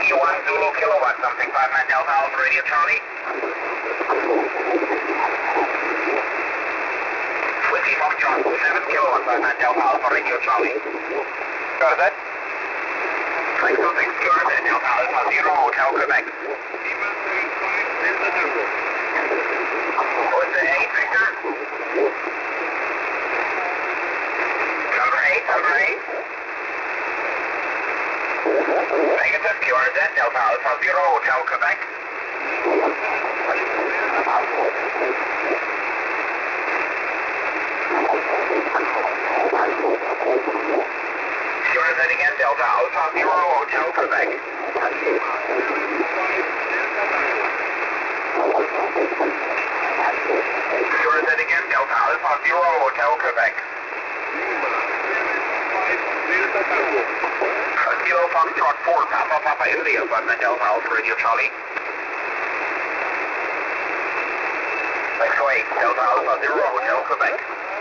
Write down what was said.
Whiskey 1 Zulu kilowatt, something 59 Delta Alpha Radio Charlie. Whiskey Foxtrot 7 kilowatt, 59 Delta Alpha Radio Charlie. QRZ. 626 QRZ Delta Alpha 0 Hotel Quebec. What's the 8 Victor? Number 8. Negative QRZ Delta Alpha 0 Hotel Quebec. QRZ again Delta Alpha 0 Hotel Quebec. QRZ again Delta Alpha 0 Hotel Quebec. Kilo Foxtrot 4 Papa India, Delta Alpha Radio Charlie. X-Way Delta Alpha 0 Hotel Quebec.